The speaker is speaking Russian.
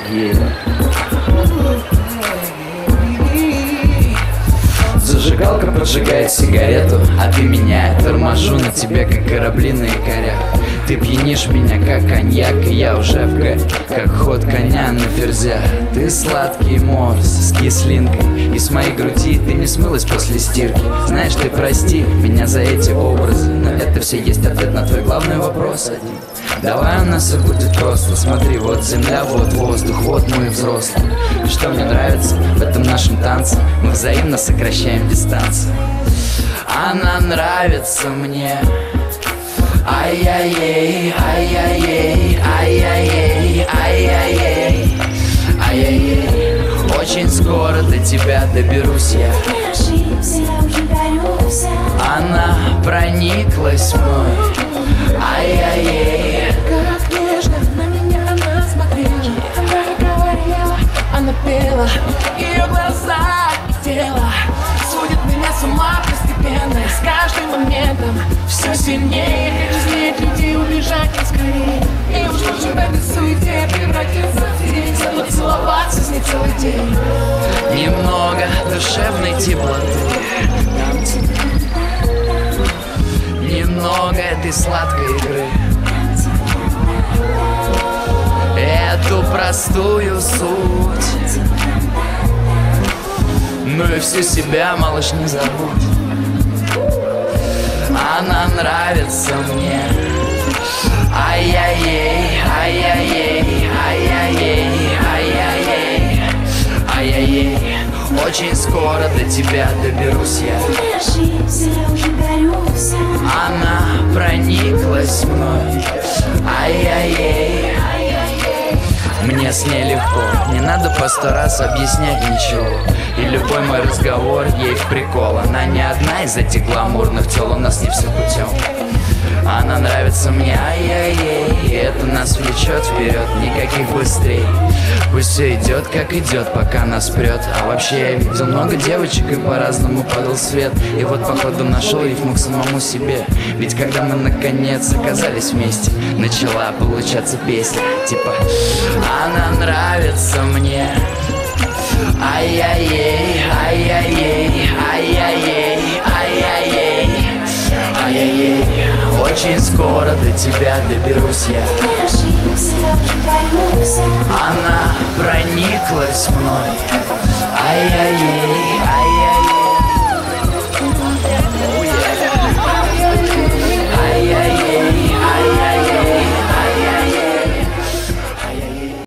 ей. Зажигалка поджигает сигарету, а ты меня торможу на тебе, как корабли на якорях. Ты пьянишь меня, как коньяк, и я уже в г, как ход коня на ферзя. Ты сладкий морс с кислинкой, и с моей груди ты не смылась после стирки. Знаешь, ты прости меня за эти образы, но это все есть ответ на твой главный вопрос один. Давай у нас все будет просто. Смотри, вот земля, вот воздух, вот мы взрослые. И что мне нравится в этом нашем танце, мы взаимно сокращаем дистанцию. Она нравится мне. Ай-яй-яй, ай-яй-яй, ай-яй-яй, ай-яй-яй, ай-яй-яй. Очень скоро до тебя доберусь я. Она прониклась мной. Ай-яй-яй. Как нежно на меня она смотрела. Она не говорила, она пела. Ее глаза и тело сводят меня с ума постепенно. И с каждым моментом все сильнее. Хочу снять людей, убежать поскорее. И уж лучше в этой суете превратиться в тень. Снова целоваться с ней целый день. Немного душевной теплоты, немного этой сладкой игры. Эту простую суть, ну и всю себя, малыш, не забудь. Она нравится мне. Ай-яй-яй, ай-яй-яй, ай-яй-яй, ай-яй-яй, ай-яй-яй. Очень скоро до тебя доберусь я. Она прониклась мной. Ай-яй-яй. Мне с ней легко, не надо по 100 раз объяснять ничего. И любой мой разговор ей в прикол. Она не одна из этих гламурных тел, у нас не все путем. Она нравится мне, ай-яй-яй. Это нас влечет вперед, никаких быстрей. Пусть все идет, как идет, пока нас прет. А вообще я видел много девочек, и по-разному падал свет. И вот походу нашел рифму к самому себе. Ведь когда мы наконец оказались вместе, начала получаться песня типа: она нравится мне. Ай-яй-яй, ай-яй-яй, ай-яй-яй, ай-яй-яй, ай-яй-яй. Очень скоро до тебя доберусь я. Она прониклась мной. Ай-яй-яй, ай-яй-яй.